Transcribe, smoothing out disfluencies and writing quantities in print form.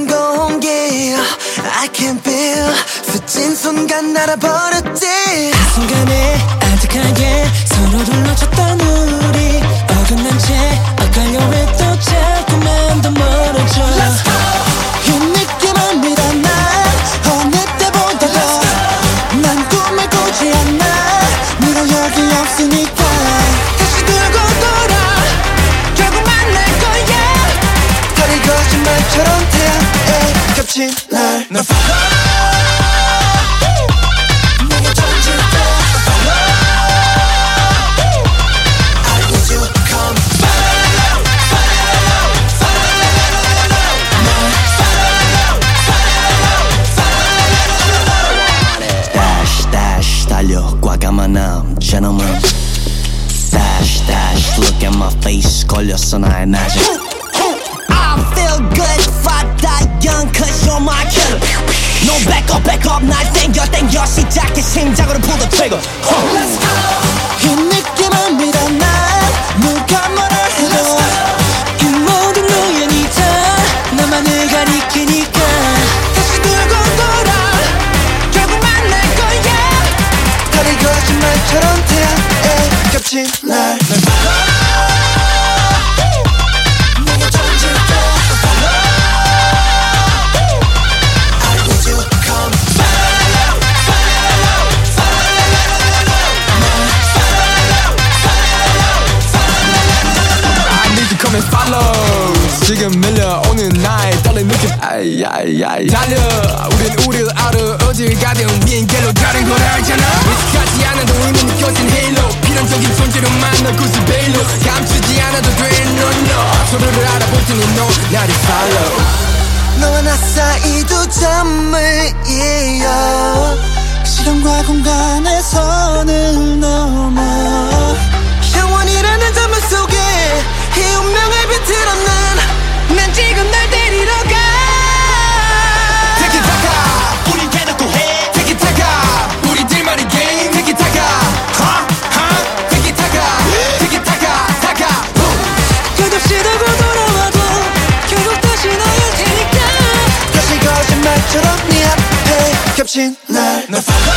온 공기 I can feel 스친 순간 날아버렸지. 그 순간에 아득하게 서로를 놓쳤던 우리 어긋난 채 엇갈려 왜 또 자꾸만 더 멀어져. 이 느낌을 믿어 난 어느 때보다도 난 꿈을 꾸지 않아. 네가 여기 없으니까 다시 들고 돌아 결국 만날 거야. 다리 거짓말처럼 태양에 겹친 날 내가 던질 때 I need you come Dash dash 달려 과감한 gentleman Dash dash look at my face 걸렸어 나의 낮에 I feel good 파다 young cause you're my killer No back up 날 땡겨 시작해 심장으로 pull the trigger Let's go. 이 느낌을 믿어 난 누가 뭐라 해도 이 모든 우연이다 나만을 가리키니까 다시 들고 돌아 결국 만날 거야. 다리 거짓말처럼 태양에 겹친 날 내가 던질 때 I need you come I need you come and follow. 지금 밀려오는 나의 떨린 느낌 아이아이아이 달려 우린 우릴 알아 어딜 가든 비행 길로 다른 걸 알잖아 의식하지 않아도 이미 느껴진 헤일로 필연적인 존재로만 널 굳이 베일로 감추지 않아도 돼 no no 서로를 알아볼 테니 너 나를 follow. 너와 나 사이 두 점을 이어 시간과 공간의 선을 넘어 영원이라는 점을 속에 이 운명을 비틀어 난 지금 날 데리러 가. 티키타카 우린 대놓고 해 티키타카 우리들만의 게임 티키타카 티키타카 타카 끝없이 돌고 돌아와도 결국 다시 너일 테니까 다시 거짓말처럼 네 앞에 겹친 날 널 follow